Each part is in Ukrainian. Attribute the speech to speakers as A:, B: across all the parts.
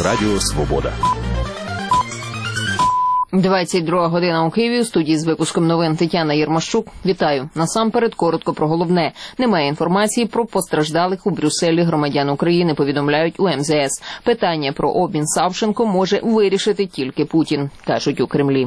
A: Радіо Свобода.
B: 22 година у Києві. У студії з випуском новин Тетяна Єрмощук. Вітаю. Насамперед, коротко про головне. Немає інформації про постраждалих у Брюсселі громадян України, повідомляють у МЗС. Питання про обмін Савченко може вирішити тільки Путін, кажуть у Кремлі.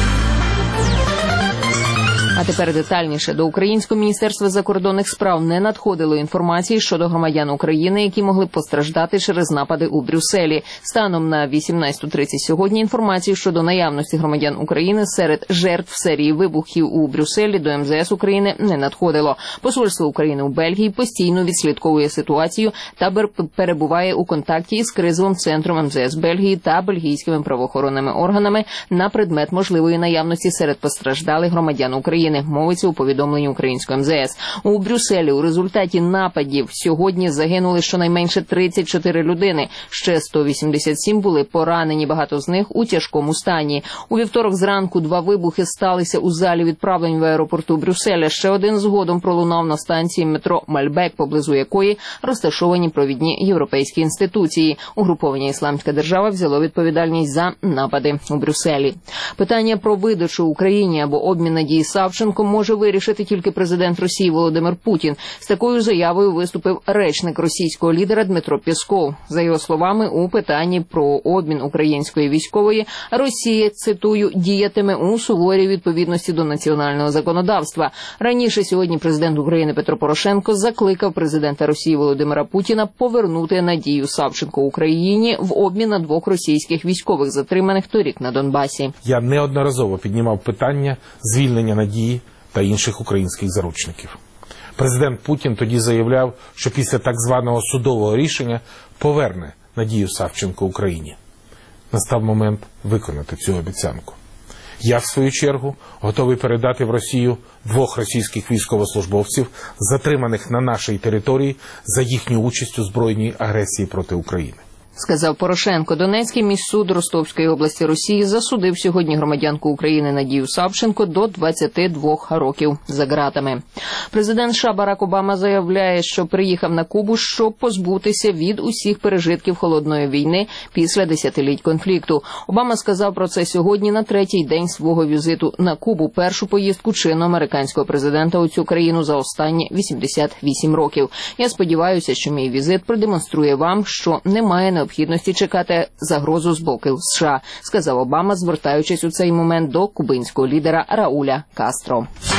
B: А тепер детальніше. До Українського міністерства закордонних справ не надходило інформації щодо громадян України, які могли постраждати через напади у Брюсселі. Станом на 18:30 сьогодні інформації щодо наявності громадян України серед жертв серії вибухів у Брюсселі до МЗС України не надходило. Посольство України у Бельгії постійно відслідковує ситуацію та перебуває у контакті із кризовим центром МЗС Бельгії та бельгійськими правоохоронними органами на предмет можливої наявності серед постраждалих громадян України. Мовиться у повідомленні українського МЗС. У Брюсселі у результаті нападів сьогодні загинули щонайменше 34 людини. Ще 187 були поранені, багато з них у тяжкому стані. У вівторок зранку 2 вибухи сталися у залі відправлень в аеропорту Брюсселя. Ще один згодом пролунав на станції метро Мальбек, поблизу якої розташовані провідні європейські інституції. Угруповання «Ісламська держава» взяло відповідальність за напади у Брюсселі. Питання про видачу Україні або обмін Надії Савченко може вирішити тільки президент Росії Володимир Путін. З такою заявою виступив речник російського лідера Дмитро Пєсков. За його словами, у питанні про обмін української військової Росія, цитую, діятиме у суворій відповідності до національного законодавства. Раніше сьогодні президент України Петро Порошенко закликав президента Росії Володимира Путіна повернути Надію Савченко Україні в обмін на 2 російських військових, затриманих торік на Донбасі.
C: Я неодноразово піднімав питання звільнення Надії та інших українських заручників. Президент Путін тоді заявляв, що після так званого судового рішення поверне Надію Савченко Україні. Настав момент виконати цю обіцянку. Я, в свою чергу, готовий передати в Росію 2 російських військовослужбовців, затриманих на нашій території за їхню участь у збройній агресії проти України.
B: Сказав Порошенко. Донецький міськсуд Ростовської області Росії засудив сьогодні громадянку України Надію Савченко до 22 років за ґратами. Президент США Барак Обама заявляє, що приїхав на Кубу, щоб позбутися від усіх пережитків холодної війни після десятиліть конфлікту. Обама сказав про це сьогодні на 3-й день свого візиту на Кубу, першу поїздку чинного американського президента у цю країну за останні 88 років. Я сподіваюся, що мій візит продемонструє вам, що немає необхідності чекати загрозу з боку США, сказав Обама, звертаючись у цей момент до кубинського лідера Рауля Кастро.